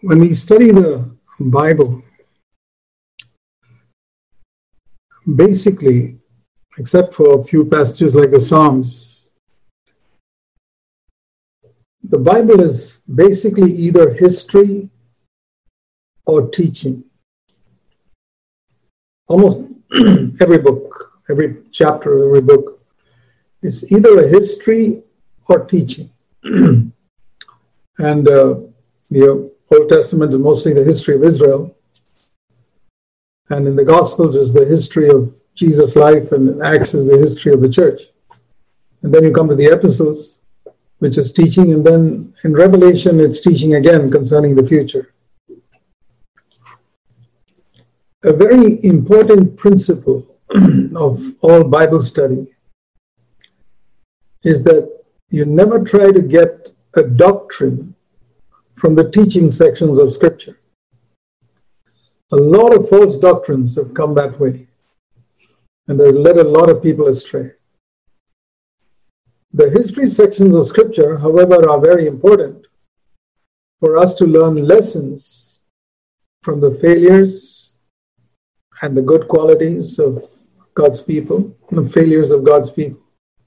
When we study the Bible, basically, except for a few passages like the Psalms, the Bible is basically either history or teaching. Almost every book, every chapter, every book, is either a history or teaching. And the Old Testament is mostly the history of Israel. And in the Gospels is the history of Jesus' life, and in Acts is the history of the church. And then you come to the epistles, which is teaching, and then in Revelation it's teaching again concerning the future. A very important principle of all Bible study is that you never try to get a doctrine from the teaching sections of Scripture. A lot of false doctrines have come that way, and they've led a lot of people astray. The history sections of Scripture, however, are very important for us to learn lessons from the failures and the good qualities of God's people, and the failures of God's people.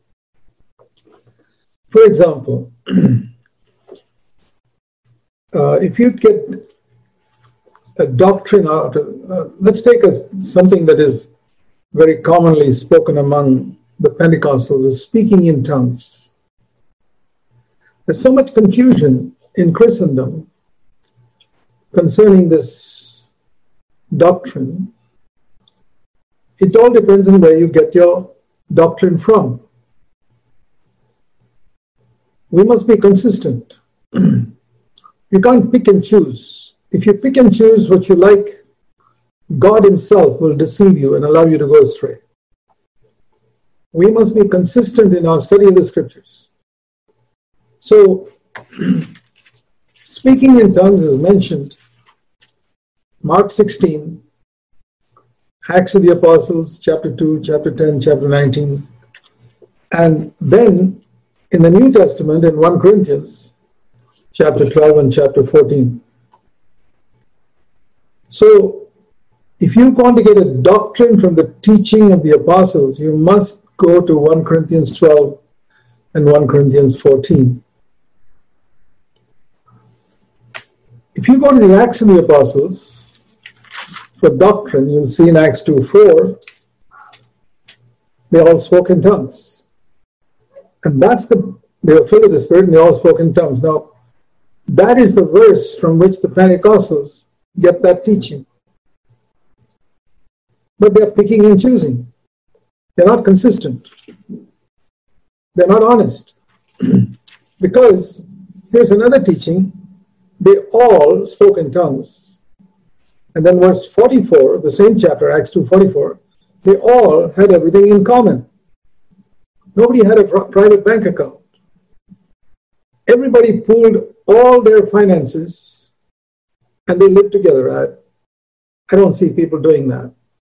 For example, if you get a doctrine out of, let's take something that is very commonly spoken among the Pentecostals, is speaking in tongues. There's so much confusion in Christendom concerning this doctrine. It all depends on where you get your doctrine from. We must be consistent. You can't pick and choose. If you pick and choose what you like, God himself will deceive you and allow you to go astray. We must be consistent in our study of the Scriptures. So, speaking in tongues is mentioned Mark 16, Acts of the Apostles, chapter 2, chapter 10, chapter 19, and then in the New Testament in 1 Corinthians, chapter 12 and chapter 14. So, if you want to get a doctrine from the teaching of the apostles, you must go to 1 Corinthians 12 and 1 Corinthians 14. If you go to the Acts of the Apostles for doctrine, you'll see in Acts 2:4, they all spoke in tongues. And they were filled with the Spirit and they all spoke in tongues. Now, that is the verse from which the Pentecostals get that teaching. But they're picking and choosing. They're not consistent. They're not honest. Because here's another teaching. They all spoke in tongues. And then verse 44, the same chapter, Acts 2:44, they all had everything in common. Nobody had a private bank account. Everybody pooled all their finances and they lived together. I don't see people doing that.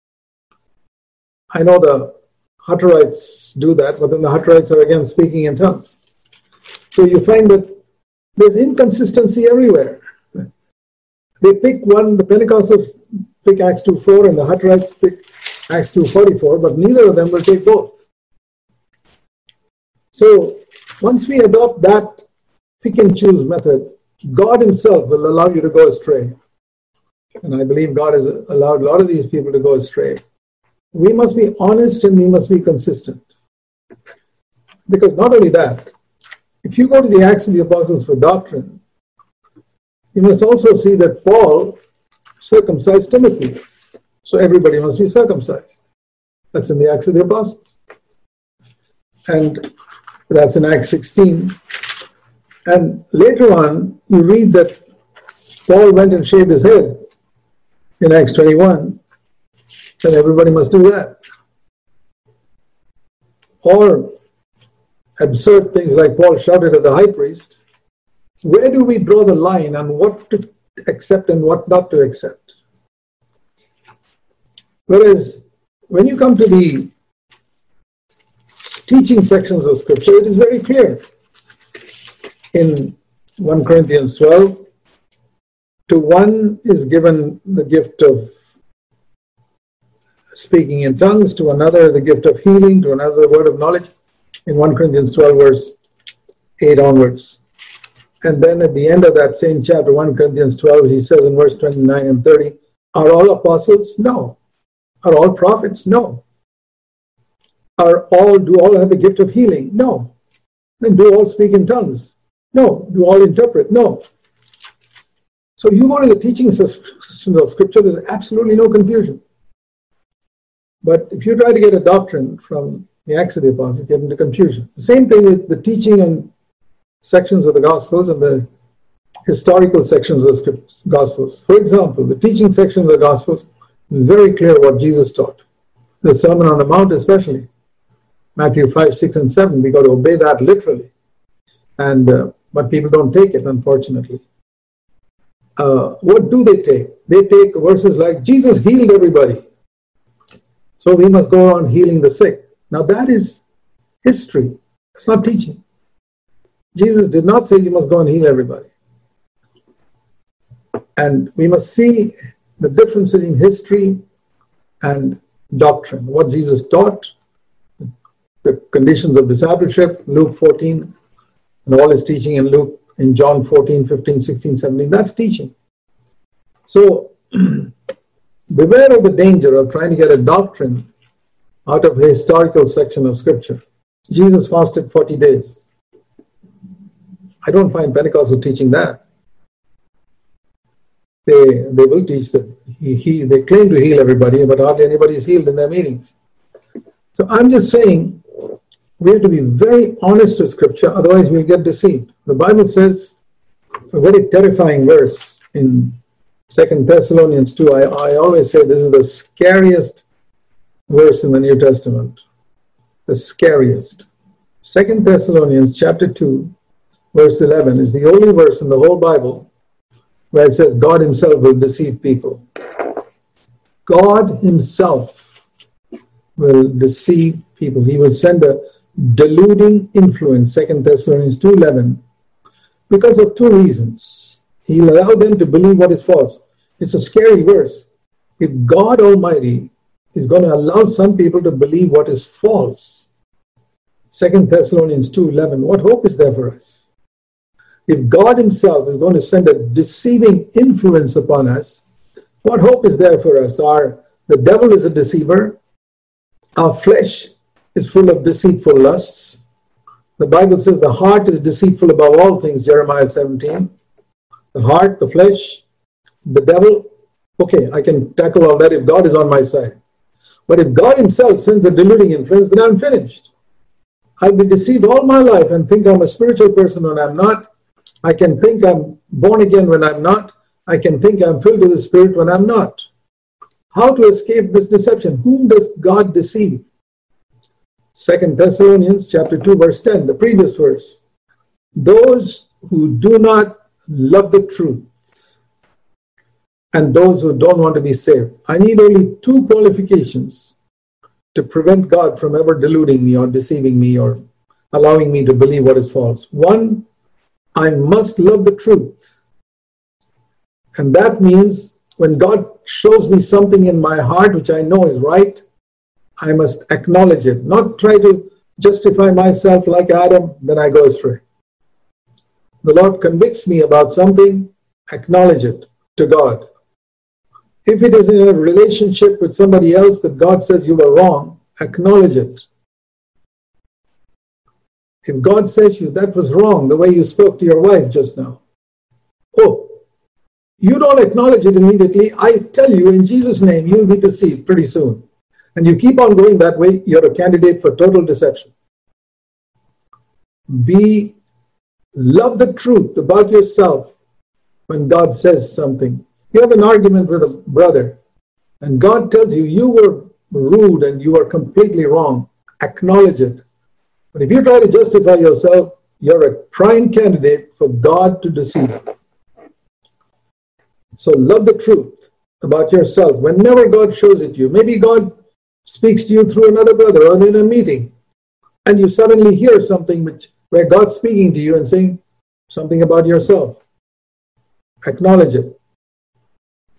I know the Hutterites do that, but then the Hutterites are again speaking in tongues. So you find that there's inconsistency everywhere. They pick one, the Pentecostals pick Acts 2:4 and the Hutterites pick Acts 2:44, but neither of them will take both. So once we adopt that pick and choose method, God himself will allow you to go astray. And I believe God has allowed a lot of these people to go astray. We must be honest and we must be consistent. Because not only that, if you go to the Acts of the Apostles for doctrine, you must also see that Paul circumcised Timothy. So everybody must be circumcised. That's in the Acts of the Apostles. And that's in Acts 16. And later on, you read that Paul went and shaved his head in Acts 21. Then everybody must do that. Or absurd things like Paul shouted at the high priest. Where do we draw the line on what to accept and what not to accept? Whereas when you come to the teaching sections of Scripture, it is very clear. In 1 Corinthians 12, To one is given the gift of speaking in tongues, to another the gift of healing, to another the word of knowledge, in 1 Corinthians 12, verse 8 onwards. And then at the end of that same chapter, 1 Corinthians 12, he says in verse 29 and 30, are all apostles? No. Are all prophets? No. Do all have the gift of healing? No. Then do all speak in tongues? No. Do all interpret? No. So you go to the teachings of Scripture, there's absolutely no confusion. But if you try to get a doctrine from the Acts of the Apostles, you get into confusion. The same thing with the teaching and sections of the Gospels and the historical sections of the Gospels. For example, the teaching section of the Gospels is very clear what Jesus taught. The Sermon on the Mount especially. Matthew 5, 6, and 7, we got to obey that literally. But people don't take it, unfortunately. What do they take? They take verses like, Jesus healed everybody, so we must go on healing the sick. Now that is history. It's not teaching. Jesus did not say you must go and heal everybody. And we must see the difference between history and doctrine. What Jesus taught, the conditions of discipleship, Luke 14, and all his teaching in John 14, 15, 16, 17, that's teaching. So beware of the danger of trying to get a doctrine out of a historical section of Scripture. Jesus fasted 40 days. I don't find Pentecostal teaching that. They will teach that they claim to heal everybody, but hardly anybody is healed in their meetings. So I'm just saying we have to be very honest with Scripture, otherwise we'll get deceived. The Bible says a very terrifying verse in 2 Thessalonians 2. I always say this is the scariest verse in the New Testament. The scariest. 2 Thessalonians chapter 2, verse 11 is the only verse in the whole Bible where it says God himself will deceive people. God himself will deceive people. He will send a deluding influence, 2 Thessalonians 2:11, because of two reasons. He'll allow them to believe what is false. It's a scary verse. If God Almighty is going to allow some people to believe what is false, 2 Thessalonians 2:11, what hope is there for us? If God himself is going to send a deceiving influence upon us, what hope is there for us? The devil is a deceiver. Our flesh is full of deceitful lusts. The Bible says the heart is deceitful above all things, Jeremiah 17. The heart, the flesh, the devil. Okay, I can tackle all that if God is on my side. But if God himself sends a deluding influence, then I'm finished. I've been deceived all my life and think I'm a spiritual person when I'm not. I can think I'm born again when I'm not. I can think I'm filled with the Spirit when I'm not. How to escape this deception? Whom does God deceive? 2 Thessalonians chapter 2, verse 10, the previous verse. Those who do not love the truth and those who don't want to be saved. I need only two qualifications to prevent God from ever deluding me or deceiving me or allowing me to believe what is false. One, I must love the truth. And that means when God shows me something in my heart which I know is right, I must acknowledge it, not try to justify myself like Adam, then I go astray. The Lord convicts me about something, acknowledge it to God. If it is in a relationship with somebody else that God says you were wrong, acknowledge it. If God says you that was wrong, the way you spoke to your wife just now, oh, you don't acknowledge it immediately, I tell you in Jesus' name, you'll be deceived pretty soon. And you keep on going that way, you're a candidate for total deception. Love the truth about yourself when God says something. You have an argument with a brother, and God tells you you were rude and you are completely wrong. Acknowledge it. But if you try to justify yourself, you're a prime candidate for God to deceive you. So love the truth about yourself. Whenever God shows it to you, maybe God speaks to you through another brother or in a meeting, and you suddenly hear something where God's speaking to you and saying something about yourself. Acknowledge it.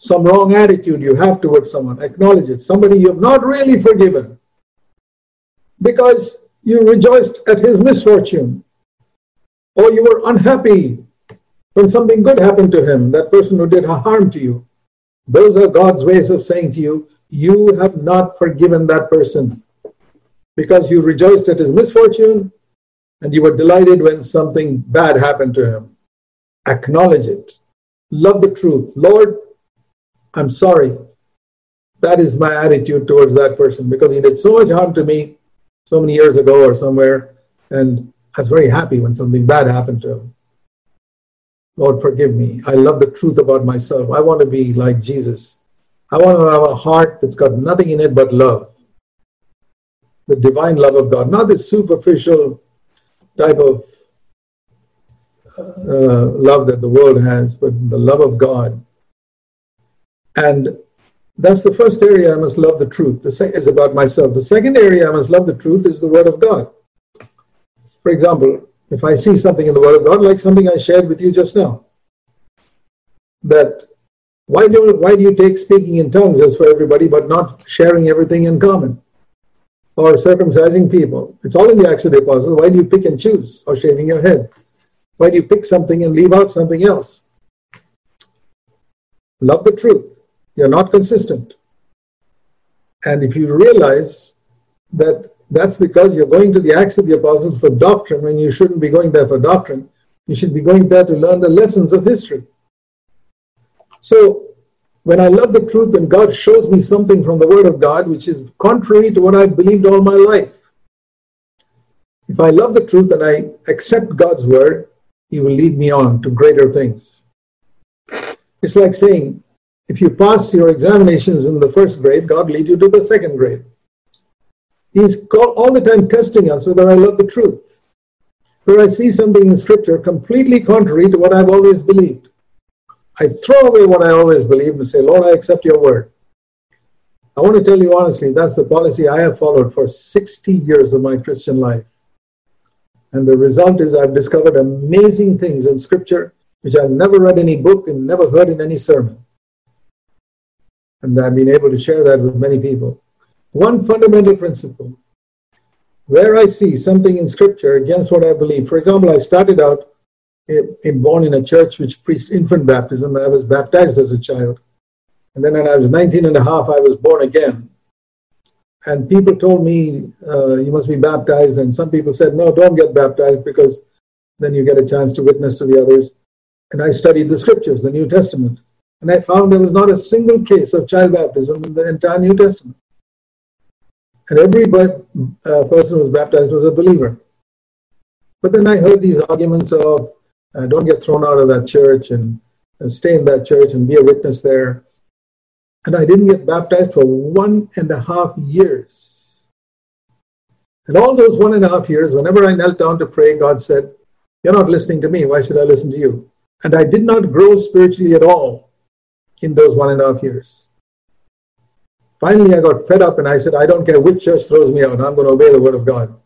some wrong attitude you have towards someone, acknowledge it. Somebody you have not really forgiven because you rejoiced at his misfortune, or you were unhappy when something good happened to him, that person who did harm to you. Those are God's ways of saying to you, you have not forgiven that person because you rejoiced at his misfortune and you were delighted when something bad happened to him. Acknowledge it. Love the truth. Lord, I'm sorry. That is my attitude towards that person because he did so much harm to me so many years ago or somewhere, and I was very happy when something bad happened to him. Lord, forgive me. I love the truth about myself. I want to be like Jesus. I want to have a heart that's got nothing in it but love. The divine love of God, not this superficial type of love that the world has, but the love of God. And that's the first area I must love the truth. The second is about myself. The second area I must love the truth is the Word of God. For example, if I see something in the Word of God, like something I shared with you just now, that why do you take speaking in tongues as for everybody, but not sharing everything in common? Or circumcising people. It's all in the Acts of the Apostles. Why do you pick and choose? Or shaving your head? Why do you pick something and leave out something else? Love the truth. You're not consistent. And if you realize that that's because you're going to the Acts of the Apostles for doctrine when you shouldn't be going there for doctrine, you should be going there to learn the lessons of history. So, when I love the truth and God shows me something from the Word of God which is contrary to what I've believed all my life, if I love the truth and I accept God's Word, He will lead me on to greater things. It's like saying, if you pass your examinations in the first grade, God lead you to the second grade. He's all the time testing us whether I love the truth. Where I see something in Scripture completely contrary to what I've always believed, I throw away what I always believed and say, Lord, I accept your word. I want to tell you honestly, that's the policy I have followed for 60 years of my Christian life. And the result is I've discovered amazing things in Scripture which I've never read in any book and never heard in any sermon. And I've been able to share that with many people. One fundamental principle, where I see something in Scripture against what I believe. For example, I started out born in a church which preached infant baptism. I was baptized as a child. And then when I was 19 and a half, I was born again. And people told me, you must be baptized. And some people said, no, don't get baptized because then you get a chance to witness to the others. And I studied the Scriptures, the New Testament. And I found there was not a single case of child baptism in the entire New Testament. And every person who was baptized was a believer. But then I heard these arguments of, don't get thrown out of that church and stay in that church and be a witness there. And I didn't get baptized for 1.5 years. And all those 1.5 years, whenever I knelt down to pray, God said, you're not listening to me. Why should I listen to you? And I did not grow spiritually at all in those 1.5 years. Finally, I got fed up and I said, I don't care which church throws me out. I'm going to obey the word of God.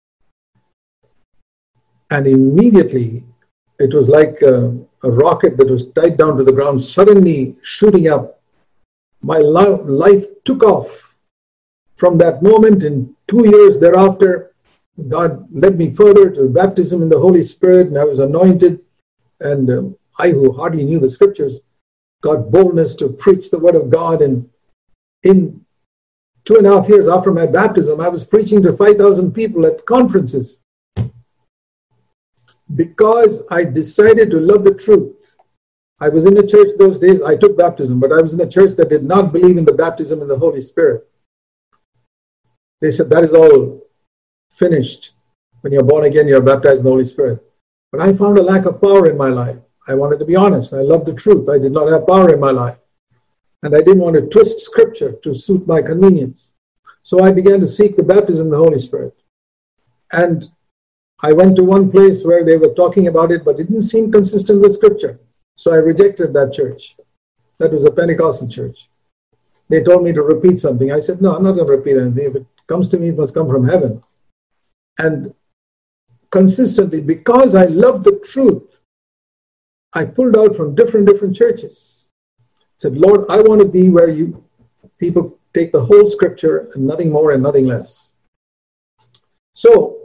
And immediately, it was like a rocket that was tied down to the ground, suddenly shooting up. My life took off. From that moment, in 2 years thereafter, God led me further to baptism in the Holy Spirit, and I was anointed. And I, who hardly knew the Scriptures, got boldness to preach the Word of God. And in 2.5 years after my baptism, I was preaching to 5,000 people at conferences. Because I decided to love the truth. I was in a church those days, I took baptism, but I was in a church that did not believe in the baptism in the Holy Spirit. They said, that is all finished. When you're born again, you're baptized in the Holy Spirit. But I found a lack of power in my life. I wanted to be honest. I loved the truth. I did not have power in my life. And I didn't want to twist Scripture to suit my convenience. So I began to seek the baptism in the Holy Spirit. And I went to one place where they were talking about it, but it didn't seem consistent with Scripture. So I rejected that church. That was a Pentecostal church. They told me to repeat something. I said, no, I'm not going to repeat anything. If it comes to me, it must come from heaven. And consistently, because I loved the truth, I pulled out from different churches. said, Lord, I want to be where you people take the whole scripture and nothing more and nothing less. So,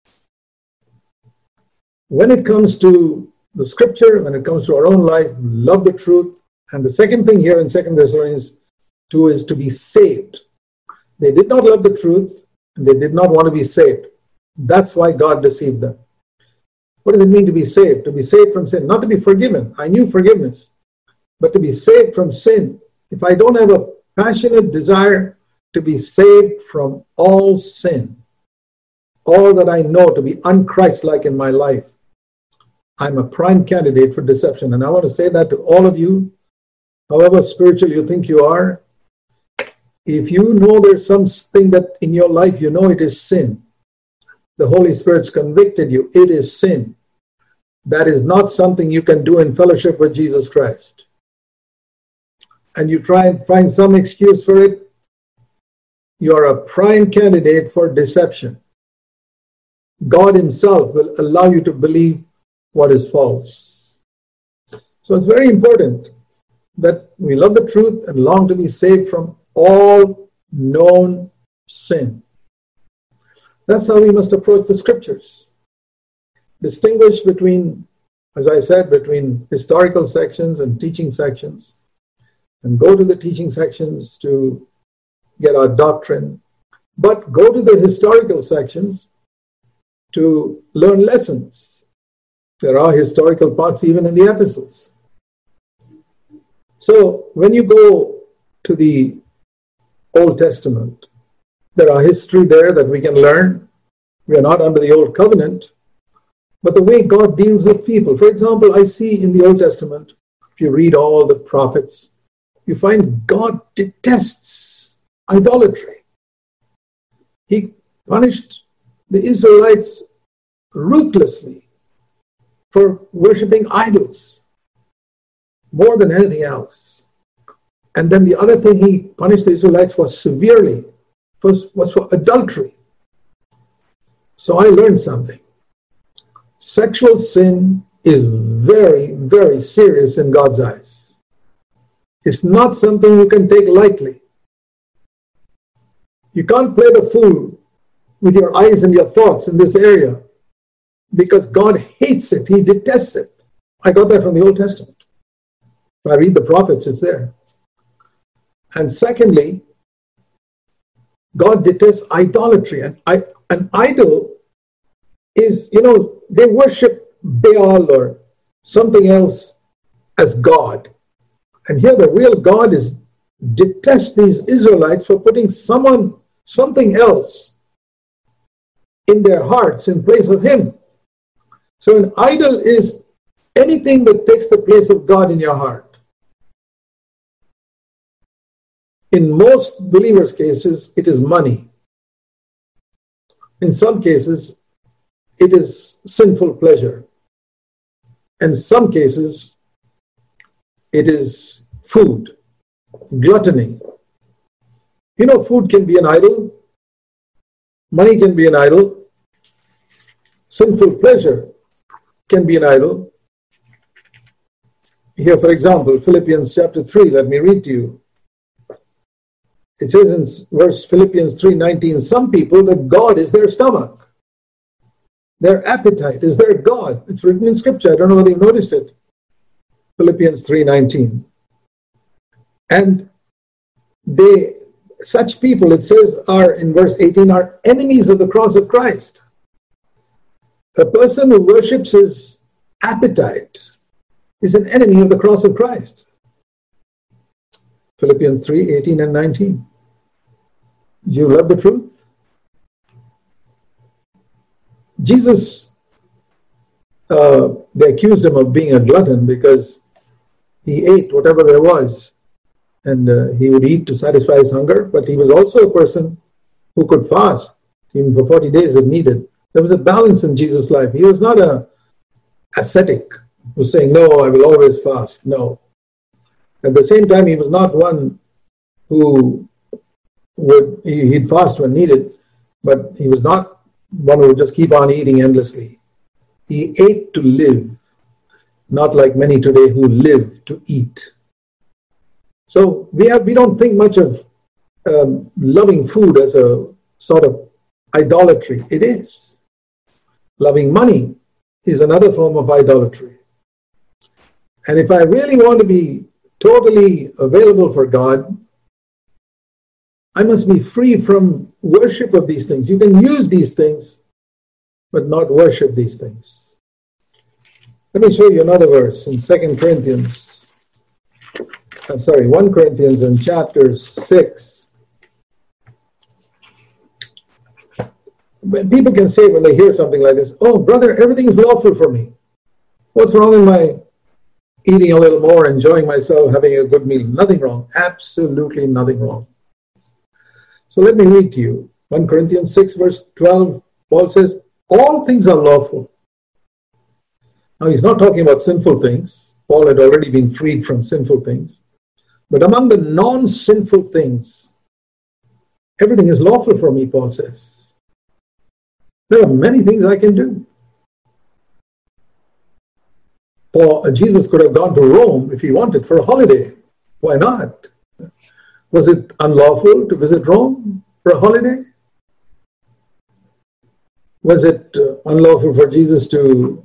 when it comes to the scripture, when it comes to our own life, love the truth. And the second thing here in 2 Thessalonians 2 is to be saved. They did not love the truth, and they did not want to be saved. That's why God deceived them. What does it mean to be saved? To be saved from sin, not to be forgiven. I knew forgiveness, but to be saved from sin. If I don't have a passionate desire to be saved from all sin, all that I know to be unchristlike in my life, I'm a prime candidate for deception. And I want to say that to all of you, however spiritual you think you are, if you know there's something that in your life you know it is sin, the Holy Spirit's convicted you, it is sin. That is not something you can do in fellowship with Jesus Christ. And you try and find some excuse for it, you're a prime candidate for deception. God himself will allow you to believe what is false. So it's very important that we love the truth and long to be saved from all known sin. That's how we must approach the scriptures. Distinguish between, as I said, between historical sections and teaching sections, and go to the teaching sections to get our doctrine, but go to the historical sections to learn lessons. There are historical parts even in the epistles. So when you go to the Old Testament, there are history there that we can learn. We are not under the Old Covenant, but the way God deals with people. For example, I see in the Old Testament, if you read all the prophets, you find God detests idolatry. He punished the Israelites ruthlessly for worshiping idols more than anything else. And then the other thing he punished the Israelites for severely was for adultery. So I learned something. Sexual sin is very, very serious in God's eyes. It's not something you can take lightly. You can't play the fool with your eyes and your thoughts in this area because God hates it. He detests it. I got that from the Old Testament. If I read the prophets, it's there. And secondly, God detests idolatry. And an idol is, they worship Baal or something else as God. And here the real God detests these Israelites for putting something else in their hearts in place of him. So an idol is anything that takes the place of God in your heart. In most believers' cases, it is money. In some cases, it is sinful pleasure. In some cases, it is food, gluttony. Food can be an idol. Money can be an idol. Sinful pleasure can be an idol. Here, for example, Philippians chapter 3, let me read to you. It says in Philippians 3:19, some people, that God is their stomach. Their appetite is their God. It's written in Scripture. I don't know whether you noticed it. Philippians 3:19. And such people, it says, are in verse 18, are enemies of the cross of Christ. A person who worships his appetite is an enemy of the cross of Christ. Philippians 3:18 and 19. Do you love the truth? Jesus, they accused him of being a glutton because he ate whatever there was. And he would eat to satisfy his hunger, but he was also a person who could fast, even for 40 days if needed. There was a balance in Jesus' life. He was not an ascetic who was saying, no, I will always fast. No. At the same time, he was not one who he'd fast when needed, but he was not one who would just keep on eating endlessly. He ate to live, not like many today who live to eat. So we don't think much of loving food as a sort of idolatry. It is. Loving money is another form of idolatry. And if I really want to be totally available for God, I must be free from worship of these things. You can use these things, but not worship these things. Let me show you another verse in 1 Corinthians in chapter 6. When people can say when they hear something like this, oh, brother, everything is lawful for me. What's wrong in my eating a little more, enjoying myself, having a good meal? Nothing wrong. Absolutely nothing wrong. So let me read to you. 1 Corinthians 6 verse 12, Paul says, all things are lawful. Now he's not talking about sinful things. Paul had already been freed from sinful things. But among the non-sinful things, everything is lawful for me, Paul says. There are many things I can do. Jesus could have gone to Rome if he wanted for a holiday. Why not? Was it unlawful to visit Rome for a holiday? Was it unlawful for Jesus to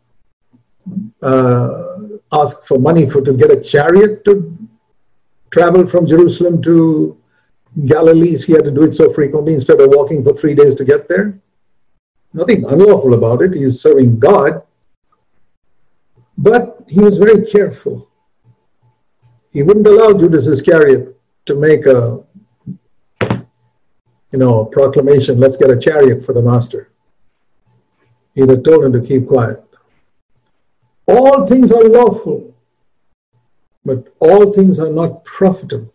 ask for money to get a chariot to travel from Jerusalem to Galilee? He had to do it so frequently instead of walking for 3 days to get there. Nothing unlawful about it. He is serving God. But he was very careful. He wouldn't allow Judas Iscariot to make a proclamation, let's get a chariot for the master. He'd have told him to keep quiet. All things are lawful, but all things are not profitable.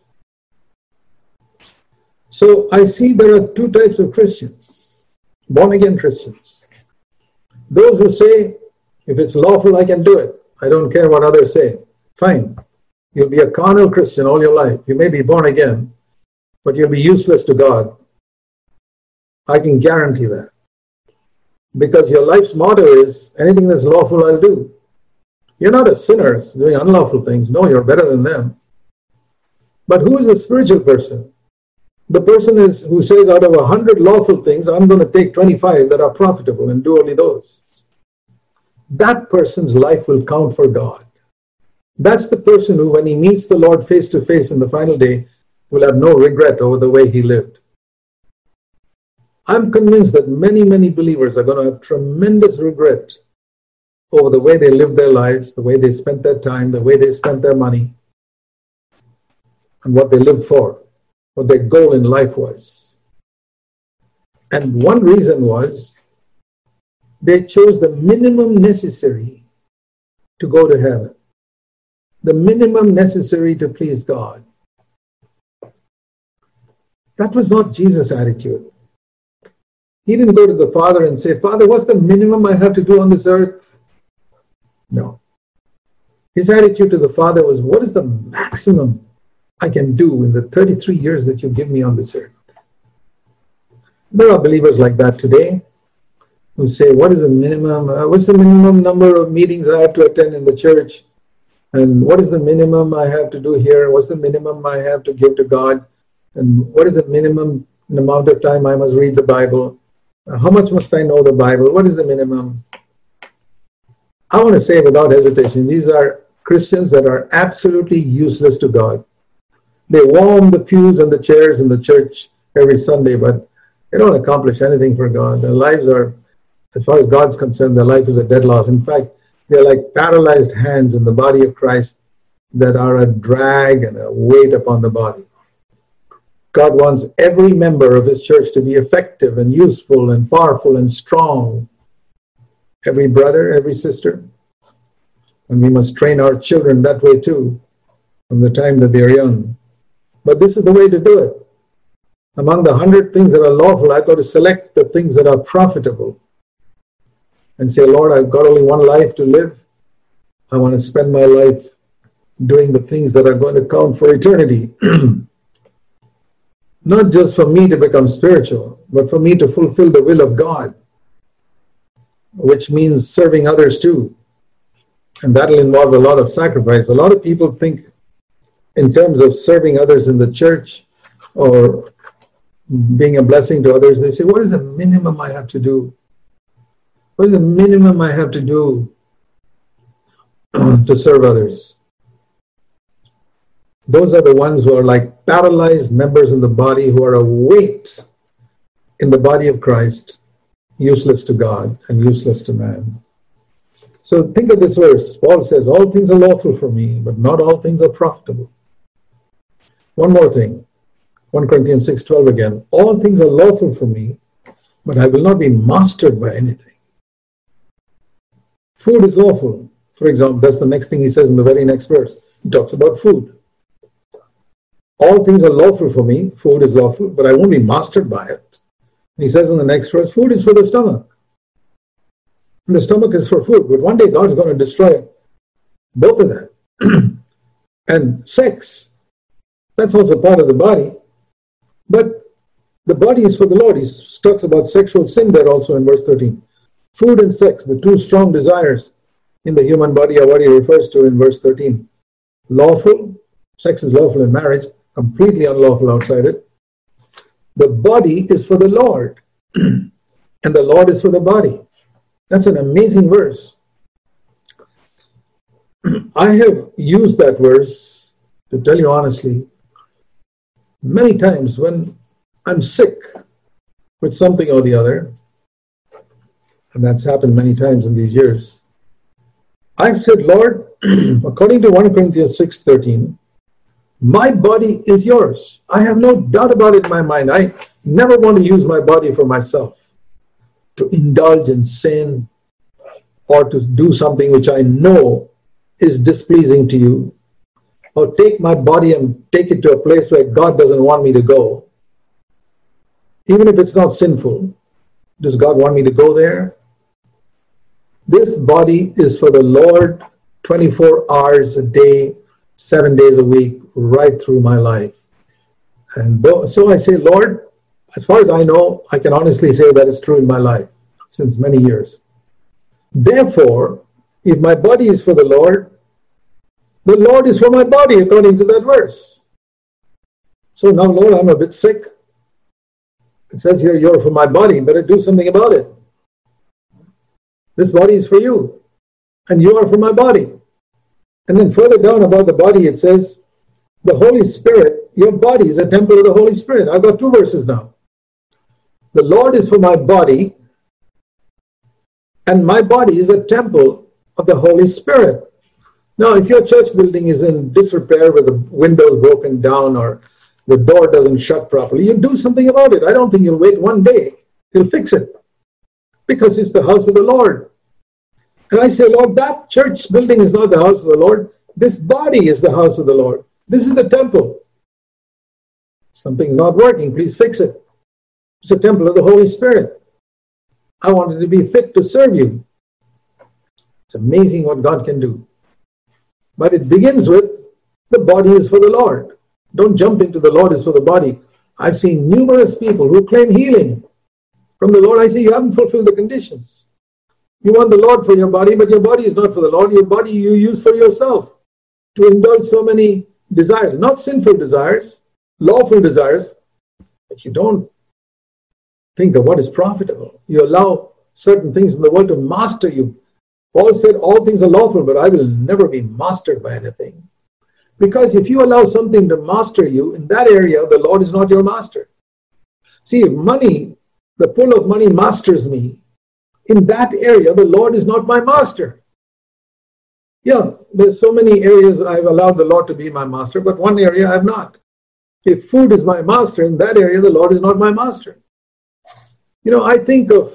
So I see there are two types of Christians, born-again Christians. Those who say, if it's lawful, I can do it. I don't care what others say. Fine. You'll be a carnal Christian all your life. You may be born again, but you'll be useless to God. I can guarantee that. Because your life's motto is, anything that's lawful, I'll do. You're not a sinner doing unlawful things. No, you're better than them. But who is a spiritual person? The person who says, out of 100 lawful things, I'm going to take 25 that are profitable and do only those. That person's life will count for God. That's the person who, when he meets the Lord face to face in the final day, will have no regret over the way he lived. I'm convinced that many, many believers are going to have tremendous regret over the way they lived their lives, the way they spent their time, the way they spent their money, and what they lived for, what their goal in life was. And one reason was they chose the minimum necessary to go to heaven, the minimum necessary to please God. That was not Jesus' attitude. He didn't go to the Father and say, Father, what's the minimum I have to do on this earth? No. His attitude to the Father was, what is the maximum I can do in the 33 years that you give me on this earth? There are believers like that today who say, what's the minimum number of meetings I have to attend in the church? And what is the minimum I have to do here? What's the minimum I have to give to God? And what is the minimum amount of time I must read the Bible? How much must I know the Bible? What is the minimum? I want to say without hesitation, these are Christians that are absolutely useless to God. They warm the pews and the chairs in the church every Sunday, but they don't accomplish anything for God. Their lives are, as far as God's concerned, their life is a dead loss. In fact, they're like paralyzed hands in the body of Christ that are a drag and a weight upon the body. God wants every member of his church to be effective and useful and powerful and strong. Every brother, every sister. And we must train our children that way too, from the time that they are young. But this is the way to do it. Among the 100 things that are lawful, I've got to select the things that are profitable. And say, Lord, I've got only one life to live. I want to spend my life doing the things that are going to count for eternity. Not just for me to become spiritual, but for me to fulfill the will of God, which means serving others too. And that'll involve a lot of sacrifice. A lot of people think in terms of serving others in the church or being a blessing to others, they say, what is the minimum I have to do? What is the minimum I have to do to serve others? Those are the ones who are like paralyzed members in the body, who are a weight in the body of Christ, useless to God and useless to man. So think of this verse. Paul says, all things are lawful for me, but not all things are profitable. One more thing. 1 Corinthians 6:12 again. All things are lawful for me, but I will not be mastered by anything. Food is lawful. For example, that's the next thing he says in the very next verse. He talks about food. All things are lawful for me. Food is lawful, but I won't be mastered by it. And he says in the next verse, food is for the stomach. And the stomach is for food. But one day God is going to destroy both of them. And sex, that's also part of the body. But the body is for the Lord. He talks about sexual sin there also in verse 13. Food and sex, the two strong desires in the human body, are what he refers to in verse 13. Lawful, sex is lawful in marriage, completely unlawful outside it. The body is for the Lord, and the Lord is for the body. That's an amazing verse. I have used that verse, to tell you honestly, many times when I'm sick with something or the other, and that's happened many times in these years. I've said, Lord, according to 1 Corinthians 6:13, my body is yours. I have no doubt about it in my mind. I never want to use my body for myself, to indulge in sin or to do something which I know is displeasing to you, or take my body and take it to a place where God doesn't want me to go. Even if it's not sinful, does God want me to go there? This body is for the Lord 24 hours a day, 7 days a week, right through my life. And so I say, Lord, as far as I know, I can honestly say that is true in my life since many years. Therefore, if my body is for the Lord is for my body, according to that verse. So now, Lord, I'm a bit sick. It says here, you're for my body, better do something about it. This body is for you, and you are for my body. And then further down about the body, it says, the Holy Spirit, your body is a temple of the Holy Spirit. I've got two verses now. The Lord is for my body, and my body is a temple of the Holy Spirit. Now, if your church building is in disrepair with the windows broken down or the door doesn't shut properly, you do something about it. I don't think you'll wait one day. You'll fix it. Because it's the house of the Lord. And I say, Lord, that church building is not the house of the Lord. This body is the house of the Lord. This is the temple. Something's not working. Please fix it. It's a temple of the Holy Spirit. I want it to be fit to serve you. It's amazing what God can do. But it begins with, the body is for the Lord. Don't jump into the Lord is for the body. I've seen numerous people who claim healing from the Lord. I say, you haven't fulfilled the conditions. You want the Lord for your body, but your body is not for the Lord. Your body you use for yourself to indulge so many desires, not sinful desires, lawful desires, but you don't think of what is profitable. You allow certain things in the world to master you. Paul said, all things are lawful, but I will never be mastered by anything. Because if you allow something to master you in that area, the Lord is not your master. See, if money, the pull of money masters me, in that area, the Lord is not my master. Yeah, there's so many areas I've allowed the Lord to be my master, but one area I have not. If food is my master, in that area, the Lord is not my master. You know, I think of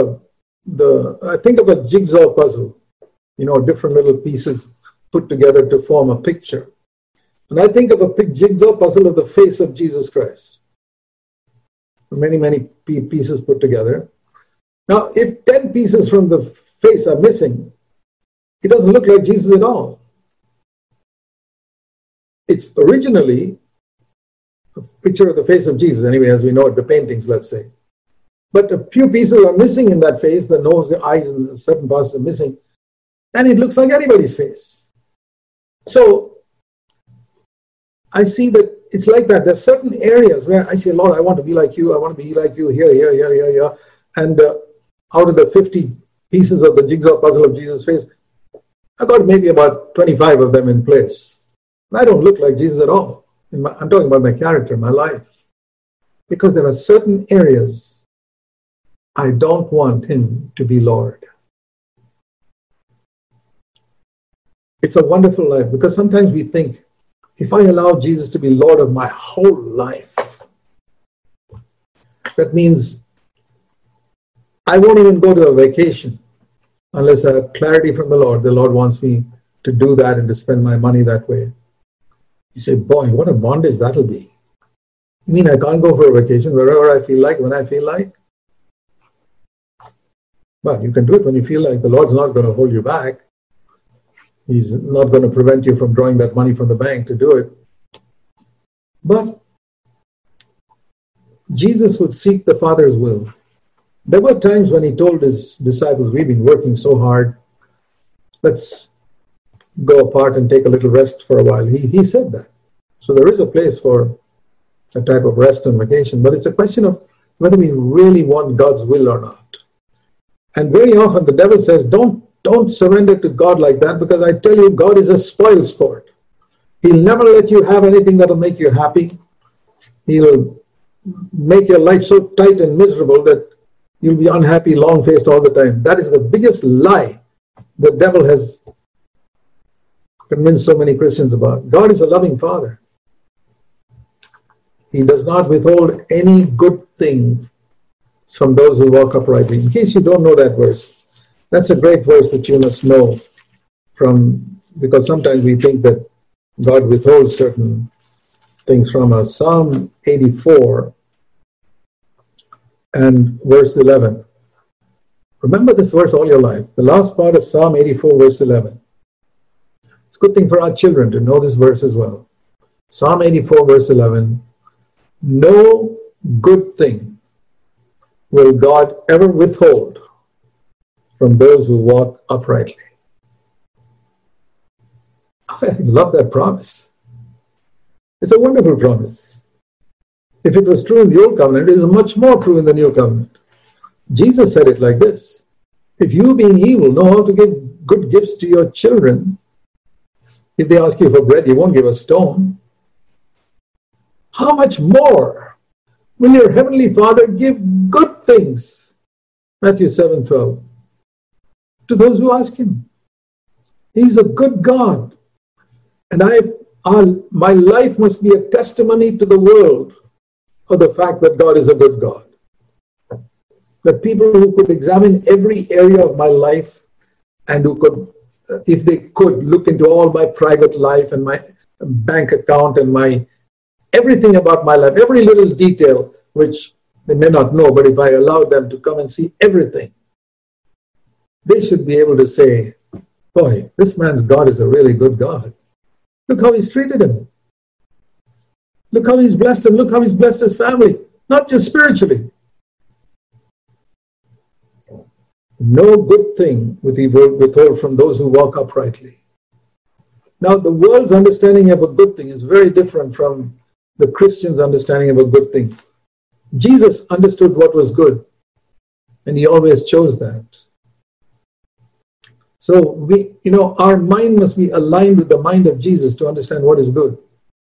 a jigsaw puzzle, different little pieces put together to form a picture. And I think of a jigsaw puzzle of the face of Jesus Christ. Many, many pieces put together. Now, if 10 pieces from the face are missing, it doesn't look like Jesus at all. It's originally a picture of the face of Jesus, anyway, as we know it, the paintings, let's say. But a few pieces are missing in that face, the nose, the eyes, and certain parts are missing, and it looks like anybody's face. So, I see that it's like that. There's certain areas where I say, Lord, I want to be like you. I want to be like you here. And out of the 50 pieces of the jigsaw puzzle of Jesus' face, I got maybe about 25 of them in place. And I don't look like Jesus at all. I'm talking about my character, my life. Because there are certain areas I don't want him to be Lord. It's a wonderful life, because sometimes we think, if I allow Jesus to be Lord of my whole life, that means I won't even go to a vacation unless I have clarity from the Lord. The Lord wants me to do that and to spend my money that way. You say, boy, what a bondage that'll be. You mean I can't go for a vacation wherever I feel like, when I feel like? Well, you can do it when you feel like. The Lord's not going to hold you back. He's not going to prevent you from drawing that money from the bank to do it. But Jesus would seek the Father's will. There were times when he told his disciples, we've been working so hard, let's go apart and take a little rest for a while. He said that. So there is a place for a type of rest and vacation, but it's a question of whether we really want God's will or not. And very often the devil says, don't surrender to God like that, because I tell you, God is a spoil sport. He'll never let you have anything that'll make you happy. He'll make your life so tight and miserable that you'll be unhappy, long-faced all the time. That is the biggest lie the devil has convinced so many Christians about. God is a loving Father. He does not withhold any good thing from those who walk uprightly. In case you don't know that verse, that's a great verse that you must know because sometimes we think that God withholds certain things from us. Psalm 84 and verse 11. Remember this verse all your life. The last part of Psalm 84, verse 11. It's a good thing for our children to know this verse as well. Psalm 84, verse 11. No good thing will God ever withhold from those who walk uprightly. I love that promise. It's a wonderful promise. If it was true in the Old Covenant, it is much more true in the New Covenant. Jesus said it like this: if you, being evil, know how to give good gifts to your children, if they ask you for bread, you won't give a stone. How much more will your Heavenly Father give good things, Matthew 7:12, to those who ask him? He's a good God. And my life must be a testimony to the world of the fact that God is a good God. That people who could examine every area of my life and who could, if they could, look into all my private life and my bank account and everything about my life, every little detail, which they may not know, but if I allowed them to come and see everything, they should be able to say, boy, this man's God is a really good God. Look how he's treated him. Look how he's blessed him. Look how he's blessed his family, not just spiritually. No good thing will he withhold from those who walk uprightly. Now, the world's understanding of a good thing is very different from the Christian's understanding of a good thing. Jesus understood what was good, and he always chose that. So our mind must be aligned with the mind of Jesus to understand what is good.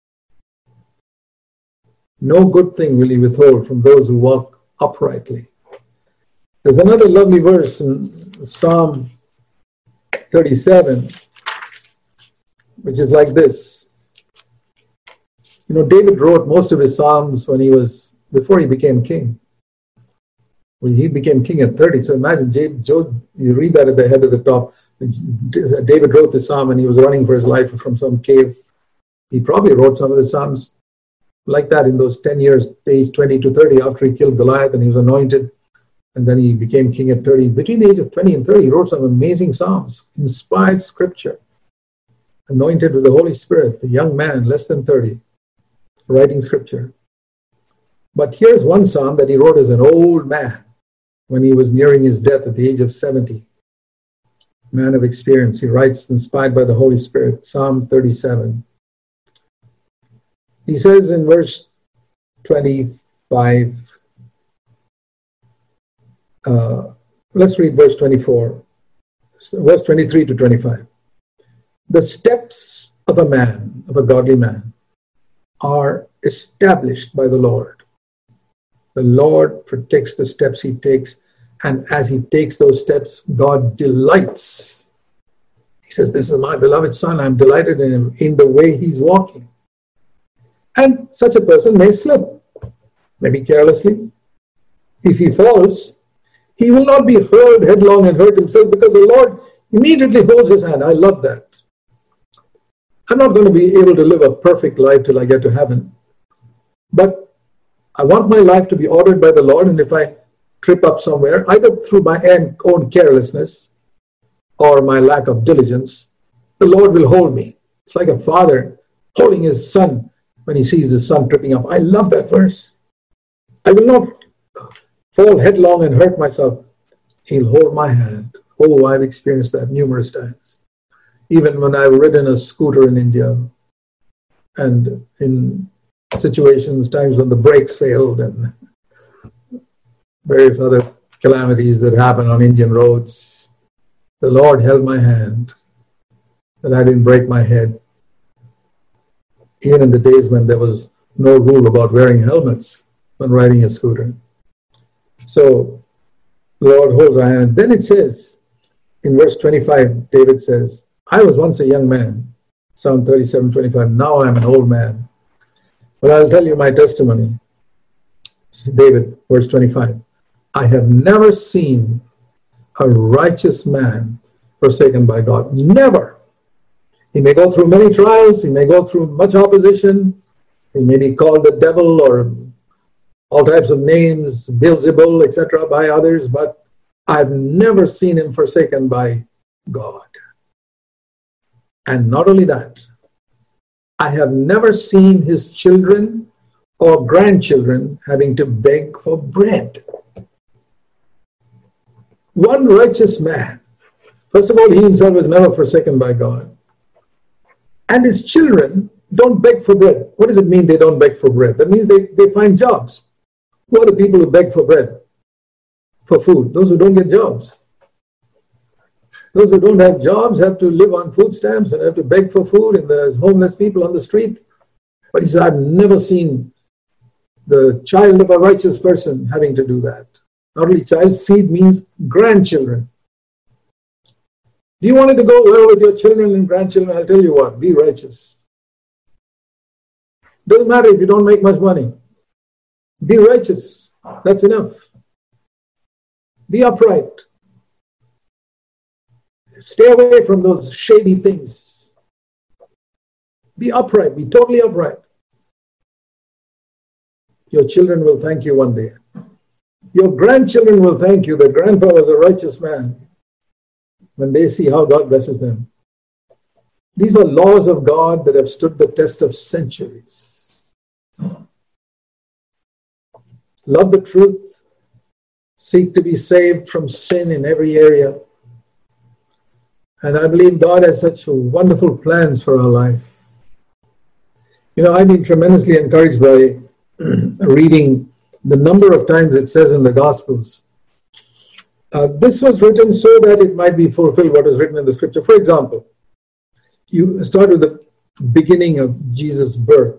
No good thing will he withhold from those who walk uprightly. There's another lovely verse in Psalm 37, which is like this. David wrote most of his Psalms before he became king. When he became king at 30. So imagine, you read that at the head of the top. David wrote the Psalm and he was running for his life from some cave. He probably wrote some of the Psalms like that in those 10 years, age 20 to 30, after he killed Goliath and he was anointed. And then he became king at 30. Between the age of 20 and 30, he wrote some amazing Psalms, inspired scripture, anointed with the Holy Spirit, the young man, less than 30, writing scripture. But here's one Psalm that he wrote as an old man when he was nearing his death at the age of 70. Man of experience. He writes, inspired by the Holy Spirit, Psalm 37. He says in verse 25, let's read verse 24, verse 23 to 25. The steps of a man, of a godly man, are established by the Lord. The Lord protects the steps he takes, and as he takes those steps, God delights. He says, this is my beloved son, I'm delighted in him, in the way he's walking. And such a person may slip, maybe carelessly. If he falls, he will not be hurled headlong and hurt himself, because the Lord immediately holds his hand. I love that. I'm not going to be able to live a perfect life till I get to heaven, but I want my life to be ordered by the Lord, and if I trip up somewhere, either through my own carelessness or my lack of diligence, the Lord will hold me. It's like a father holding his son when he sees his son tripping up. I love that verse. I will not fall headlong and hurt myself. He'll hold my hand. Oh, I've experienced that numerous times. Even when I've ridden a scooter in India, and in situations, times when the brakes failed and various other calamities that happen on Indian roads, the Lord held my hand, that I didn't break my head. Even in the days when there was no rule about wearing helmets when riding a scooter. So the Lord holds our hand. Then it says, in verse 25, David says, I was once a young man, Psalm 37:25. Now I'm an old man. But I'll tell you my testimony. David, verse 25. I have never seen a righteous man forsaken by God. Never. He may go through many trials. He may go through much opposition. He may be called the devil or all types of names, Beelzebul, etc., by others. But I've never seen him forsaken by God. And not only that, I have never seen his children or grandchildren having to beg for bread. One righteous man. First of all, he himself was never forsaken by God. And his children don't beg for bread. What does it mean they don't beg for bread? That means they find jobs. Who are the people who beg for bread? For food? Those who don't get jobs. Those who don't have jobs have to live on food stamps and have to beg for food, and there's homeless people on the street. But he said, I've never seen the child of a righteous person having to do that. Not only child, seed means grandchildren. Do you want to go well with your children and grandchildren? I'll tell you what, be righteous. Doesn't matter if you don't make much money. Be righteous. That's enough. Be upright. Stay away from those shady things. Be upright. Be totally upright. Your children will thank you one day. Your grandchildren will thank you that grandpa was a righteous man when they see how God blesses them. These are laws of God that have stood the test of centuries. Love the truth. Seek to be saved from sin in every area. And I believe God has such wonderful plans for our life. You know, I've been tremendously encouraged by reading the number of times it says in the Gospels, this was written so that it might be fulfilled what is written in the scripture. For example, you start with the beginning of Jesus' birth.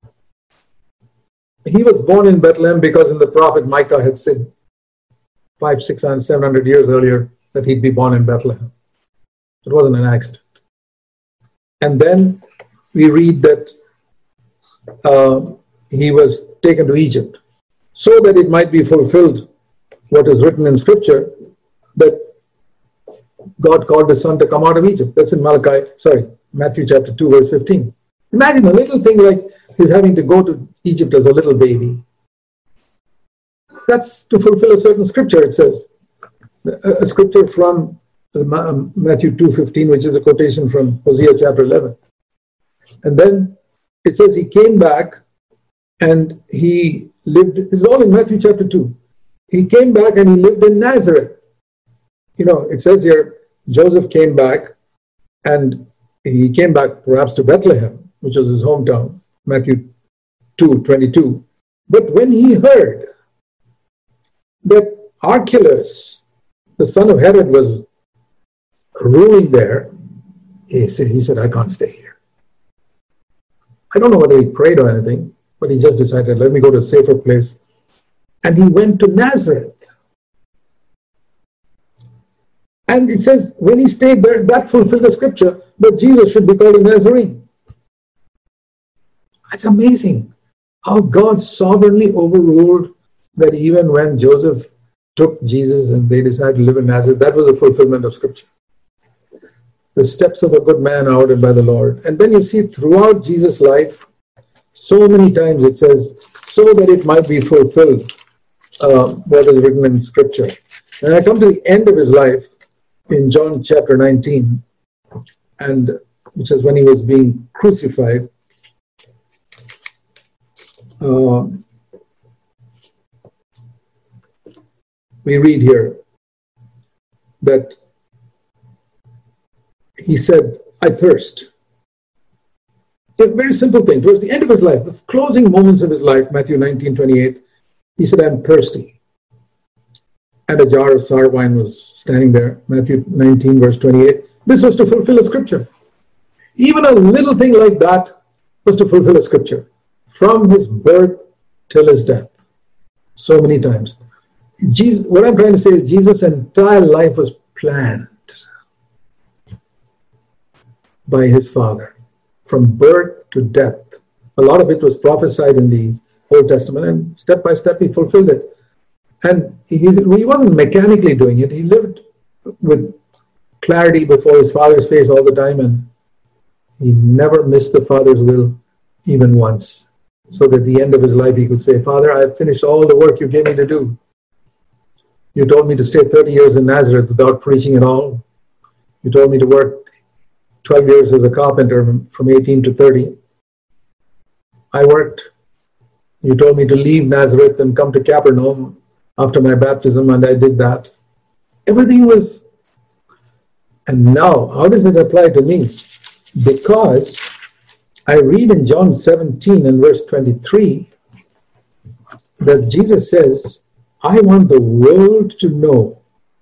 He was born in Bethlehem because in the prophet Micah had said 500, 600, 700 years earlier that he'd be born in Bethlehem. It wasn't an accident. And then we read that he was taken to Egypt so that it might be fulfilled what is written in scripture, that God called his son to come out of Egypt. That's in Matthew chapter 2, verse 15. Imagine a little thing like his having to go to Egypt as a little baby. That's to fulfill a certain scripture, it says. A scripture from Matthew 2:15, which is a quotation from Hosea chapter 11. And then it says he came back and he lived, it's all in Matthew chapter 2. He came back and he lived in Nazareth. You know, it says here, Joseph came back and he came back perhaps to Bethlehem, which was his hometown, Matthew 2:22. But when he heard that Archelaus, the son of Herod, was ruling there, he said, I can't stay here. I don't know whether he prayed or anything, but he just decided, let me go to a safer place. And he went to Nazareth. And it says, when he stayed there, that fulfilled the scripture that Jesus should be called a Nazarene. It's amazing how God sovereignly overruled that even when Joseph took Jesus and they decided to live in Nazareth, that was a fulfillment of scripture. The steps of a good man are ordered by the Lord. And then you see throughout Jesus' life, so many times it says, so that it might be fulfilled, what is written in scripture. And I come to the end of his life in John chapter 19, and it says when he was being crucified, we read here that he said, I thirst. A very simple thing. Towards the end of his life, the closing moments of his life, Matthew 19:28, he said, I'm thirsty. And a jar of sour wine was standing there, Matthew 19, verse 28. This was to fulfill a scripture. Even a little thing like that was to fulfill a scripture. From his birth till his death. So many times. What I'm trying to say is Jesus' entire life was planned by his Father. From birth to death. A lot of it was prophesied in the Old Testament, and step by step he fulfilled it. And he wasn't mechanically doing it. He lived with clarity before his Father's face all the time, and he never missed the Father's will even once. So that at the end of his life he could say, Father, I have finished all the work you gave me to do. You told me to stay 30 years in Nazareth without preaching at all. You told me to work 12 years as a carpenter from 18 to 30. I worked. You told me to leave Nazareth and come to Capernaum after my baptism, and I did that. Everything was. And now, how does it apply to me? Because I read in John 17 and verse 23 that Jesus says, I want the world to know.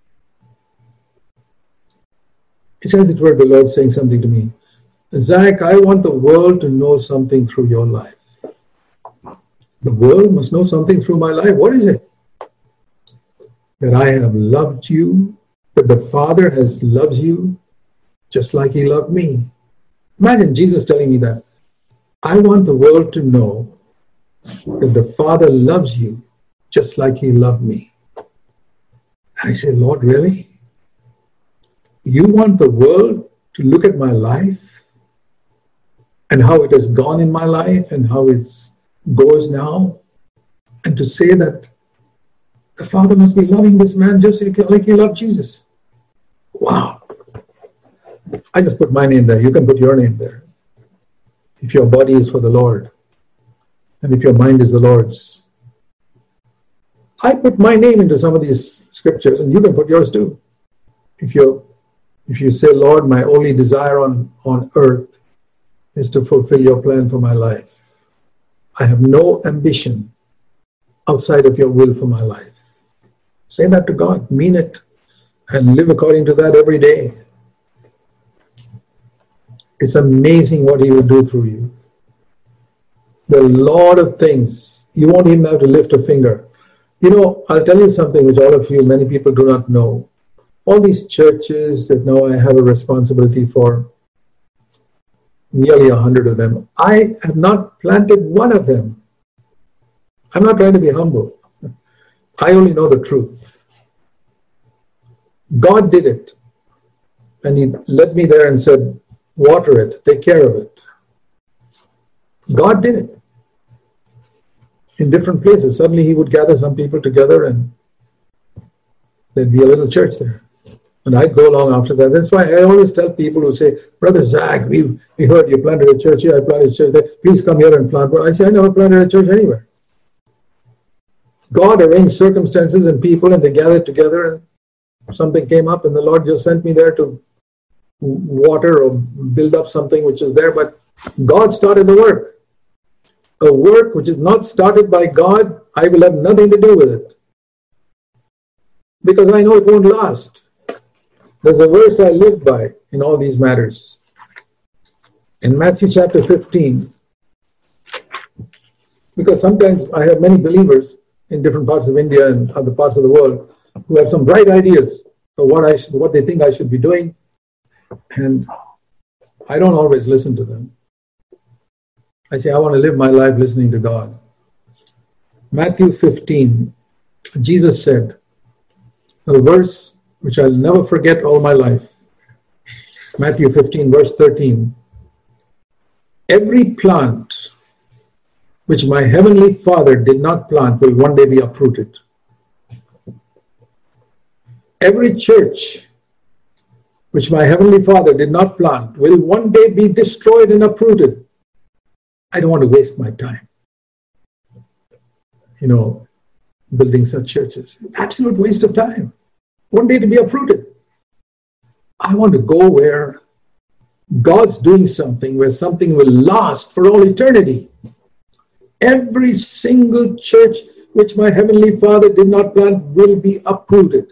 It's as it were the Lord saying something to me. Zach, I want the world to know something through your life. The world must know something through my life. What is it? That I have loved you, that the Father loves you just like he loved me. Imagine Jesus telling me that. I want the world to know that the Father loves you just like he loved me. And I say, Lord, really? You want the world to look at my life and how it has gone in my life and how it goes now, and to say that the Father must be loving this man just like he loved Jesus. Wow. I just put my name there. You can put your name there. If your body is for the Lord, and if your mind is the Lord's. I put my name into some of these scriptures, and you can put yours too. If you say, Lord, my only desire on earth is to fulfill your plan for my life. I have no ambition outside of your will for my life. Say that to God, mean it, and live according to that every day. It's amazing what he will do through you. There are a lot of things. You won't even have to lift a finger. You know, I'll tell you something which all of you, many people do not know. All these churches that now I have a responsibility for, nearly 100 of them, I have not planted one of them. I'm not trying to be humble. I only know the truth. God did it. And he led me there and said, water it, take care of it. God did it. In different places. Suddenly he would gather some people together and there'd be a little church there. And I'd go along after that. That's why I always tell people who say, Brother Zach, we heard you planted a church here, I planted a church there. Please come here and plant one. I say, I never planted a church anywhere. God arranged circumstances and people, and they gathered together, and something came up, and the Lord just sent me there to water or build up something which is there. But God started the work. a work which is not started by God, I will have nothing to do with it. Because I know it won't last. There's a verse I live by in all these matters. In Matthew chapter 15, because sometimes I have many believers in different parts of India and other parts of the world who have some bright ideas of what they think I should be doing, and I don't always listen to them. I say, I want to live my life listening to God. Matthew 15, Jesus said, a verse which I'll never forget all my life. Matthew 15, verse 13. Every plant which my heavenly Father did not plant will one day be uprooted. Every church which my heavenly Father did not plant will one day be destroyed and uprooted. I don't want to waste my time, building such churches. Absolute waste of time. One day to be uprooted. I want to go where God's doing something, where something will last for all eternity. Every single church which my heavenly Father did not plant will be uprooted.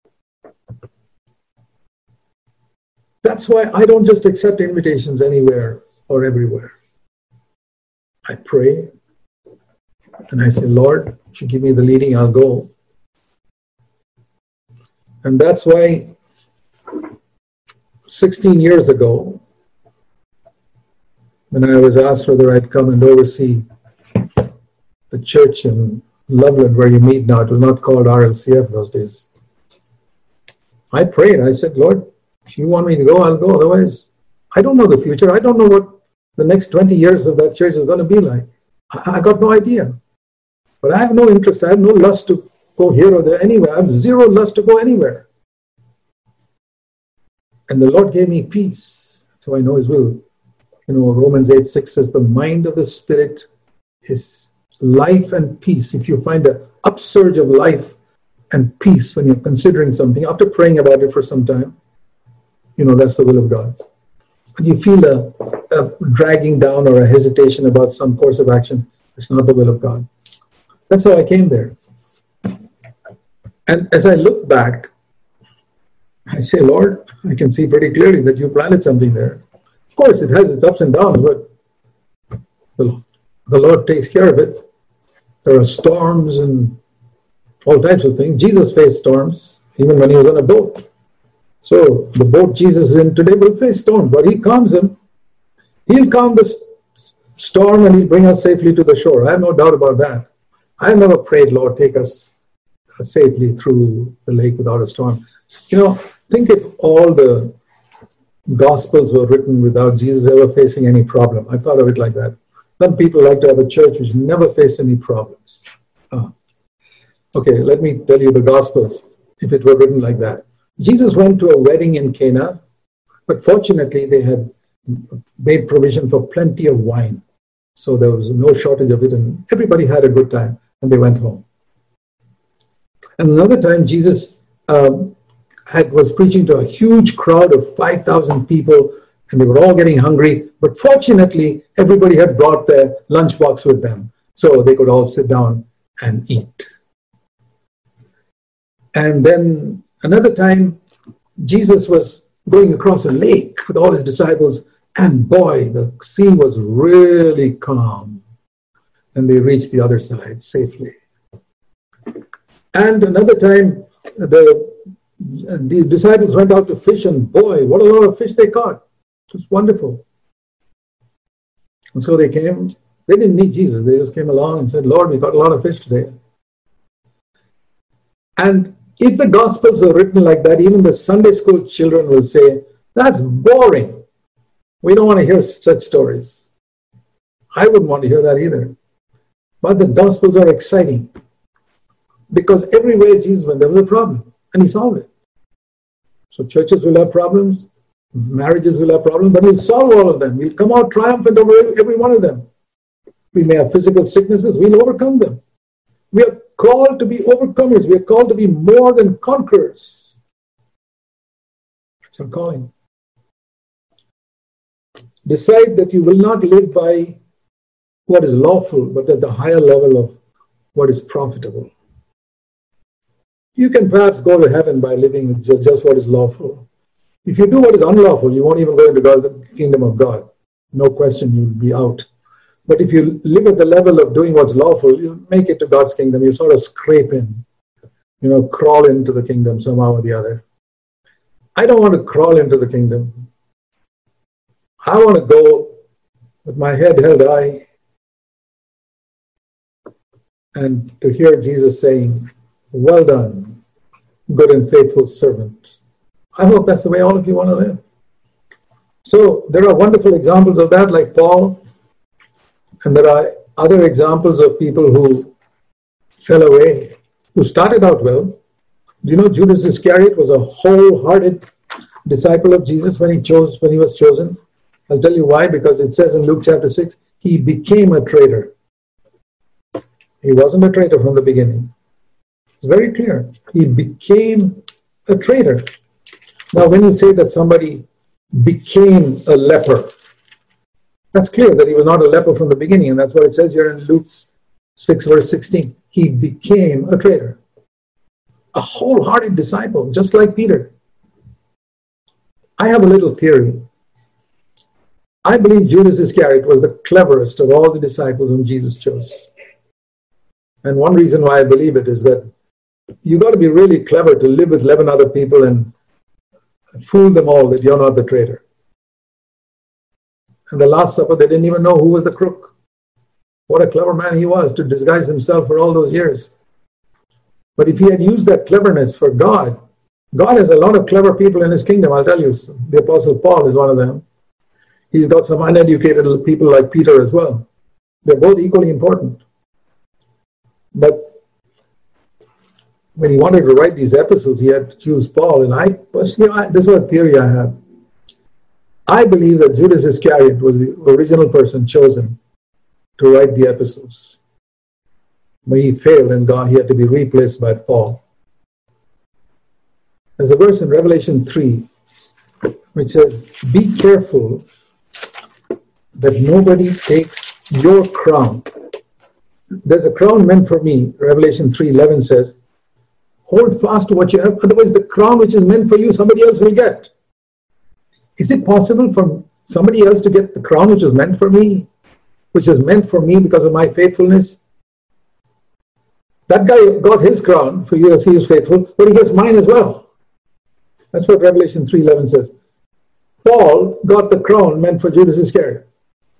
That's why I don't just accept invitations anywhere or everywhere. I pray and I say, Lord, if you give me the leading, I'll go. And that's why 16 years ago, when I was asked whether I'd come and oversee the church in Loveland where you meet now, it was not called RLCF those days. I prayed. I said, Lord, if you want me to go, I'll go. Otherwise, I don't know the future. I don't know what the next 20 years of that church is going to be like. I got no idea. But I have no interest. I have no lust to go here or there, anywhere. I have zero lust to go anywhere. And the Lord gave me peace. So I know His will. Romans 8:6 says, the mind of the Spirit is life and peace. If you find an upsurge of life and peace when you're considering something, after praying about it for some time, that's the will of God. When you feel a dragging down or a hesitation about some course of action, it's not the will of God. That's how I came there. And as I look back, I say, Lord, I can see pretty clearly that you planted something there. Of course, it has its ups and downs, but the Lord takes care of it. There are storms and all types of things. Jesus faced storms, even when He was on a boat. So the boat Jesus is in today will face storms, but He calms them. He'll calm the storm and He'll bring us safely to the shore. I have no doubt about that. I have never prayed, Lord, take us safely through the lake without a storm. Think if all the Gospels were written without Jesus ever facing any problem. I thought of it like that. Some people like to have a church which never faced any problems. Okay, let me tell you the Gospels, if it were written like that. Jesus went to a wedding in Cana, but fortunately they had made provision for plenty of wine. So there was no shortage of it, and everybody had a good time, and they went home. And another time, Jesus was preaching to a huge crowd of 5,000 people, and they were all getting hungry. But fortunately, everybody had brought their lunchbox with them, so they could all sit down and eat. And then another time, Jesus was going across a lake with all His disciples, and boy, the sea was really calm. And they reached the other side safely. And another time, the disciples went out to fish, and boy, what a lot of fish they caught. It was wonderful. And so they came. They didn't need Jesus. They just came along and said, Lord, we got a lot of fish today. And if the Gospels were written like that, even the Sunday school children will say, that's boring. We don't want to hear such stories. I wouldn't want to hear that either. But the Gospels are exciting. Because everywhere Jesus went, there was a problem. And He solved it. So churches will have problems. Marriages will have problems. But He'll solve all of them. We'll come out triumphant over every one of them. We may have physical sicknesses. We'll overcome them. We are called to be overcomers. We are called to be more than conquerors. That's our calling. Decide that you will not live by what is lawful, but at the higher level of what is profitable. You can perhaps go to heaven by living just what is lawful. If you do what is unlawful, you won't even go into the kingdom of God. No question, you'll be out. But if you live at the level of doing what's lawful, you make it to God's kingdom. You sort of scrape in, crawl into the kingdom somehow or the other. I don't want to crawl into the kingdom. I want to go with my head held high and to hear Jesus saying, "Well done, good and faithful servant." I hope that's the way all of you want to live. So there are wonderful examples of that, like Paul. And there are other examples of people who fell away, who started out well. Do you know Judas Iscariot was a wholehearted disciple of Jesus when he was chosen? I'll tell you why, because it says in Luke chapter 6, he became a traitor. He wasn't a traitor from the beginning. It's very clear. He became a traitor. Now, when you say that somebody became a leper, that's clear that he was not a leper from the beginning, and that's what it says here in Luke 6, verse 16. He became a traitor. A wholehearted disciple, just like Peter. I have a little theory. I believe Judas Iscariot was the cleverest of all the disciples whom Jesus chose. And one reason why I believe it is that you've got to be really clever to live with 11 other people and fool them all that you're not the traitor. And the Last Supper, they didn't even know who was the crook. What a clever man he was to disguise himself for all those years. But if he had used that cleverness for God, God has a lot of clever people in his kingdom, I'll tell you. The Apostle Paul is one of them. He's got some uneducated people like Peter as well. They're both equally important. But when he wanted to write these epistles, he had to choose Paul. And I personally, this is a theory I have. I believe that Judas Iscariot was the original person chosen to write the epistles. But he failed and he had to be replaced by Paul. There's a verse in Revelation 3 which says, "Be careful that nobody takes your crown." There's a crown meant for me. Revelation 3:11 says, "Hold fast to what you have, otherwise the crown which is meant for you, somebody else will get." Is it possible for somebody else to get the crown which is meant for me, which is meant for me because of my faithfulness? That guy got his crown for you as he is faithful, but he gets mine as well. That's what Revelation 3:11 says. Paul got the crown meant for Judas Iscariot.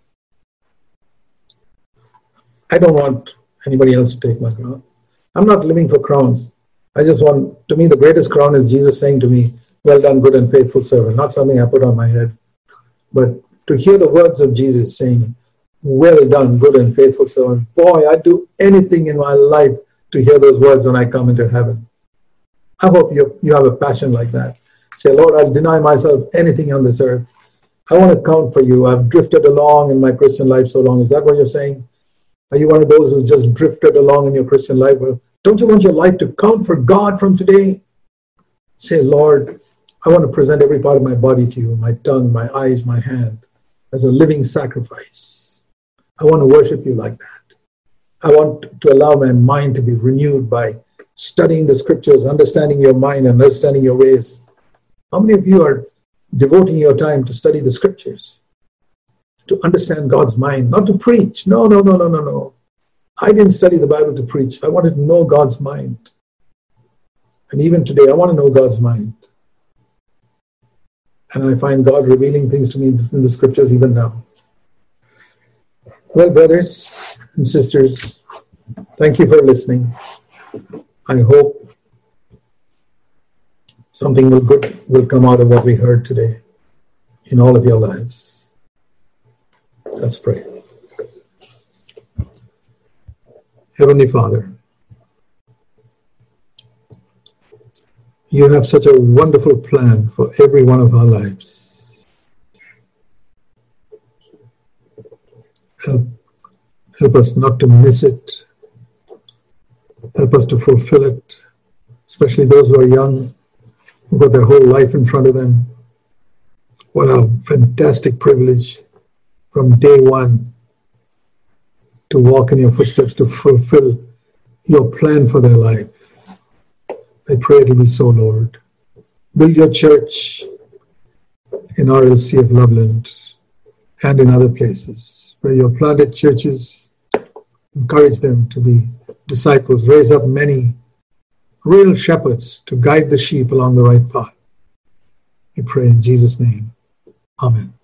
I don't want anybody else to take my crown. I'm not living for crowns. To me, the greatest crown is Jesus saying to me, "Well done, good and faithful servant." Not something I put on my head, but to hear the words of Jesus saying, "Well done, good and faithful servant." Boy, I'd do anything in my life to hear those words when I come into heaven. I hope you have a passion like that. Say, "Lord, I'll deny myself anything on this earth. I want to count for you. I've drifted along in my Christian life so long." Is that what you're saying? Are you one of those who just drifted along in your Christian life? Well, don't you want your life to count for God from today? Say, "Lord, I want to present every part of my body to you, my tongue, my eyes, my hand, as a living sacrifice. I want to worship you like that. I want to allow my mind to be renewed by studying the scriptures, understanding your mind and understanding your ways." How many of you are devoting your time to study the scriptures? To understand God's mind, not to preach. No. I didn't study the Bible to preach. I wanted to know God's mind. And even today, I want to know God's mind. And I find God revealing things to me in the scriptures even now. Well, brothers and sisters, thank you for listening. I hope something good will come out of what we heard today in all of your lives. Let's pray. Heavenly Father, you have such a wonderful plan for every one of our lives. Help us not to miss it. Help us to fulfill it, especially those who are young, who've got their whole life in front of them. What a fantastic privilege from day one to walk in your footsteps, to fulfill your plan for their life. I pray it will be so, Lord. Build your church in RLC of Loveland and in other places where you have planted churches. Encourage them to be disciples. Raise up many real shepherds to guide the sheep along the right path. We pray in Jesus' name. Amen.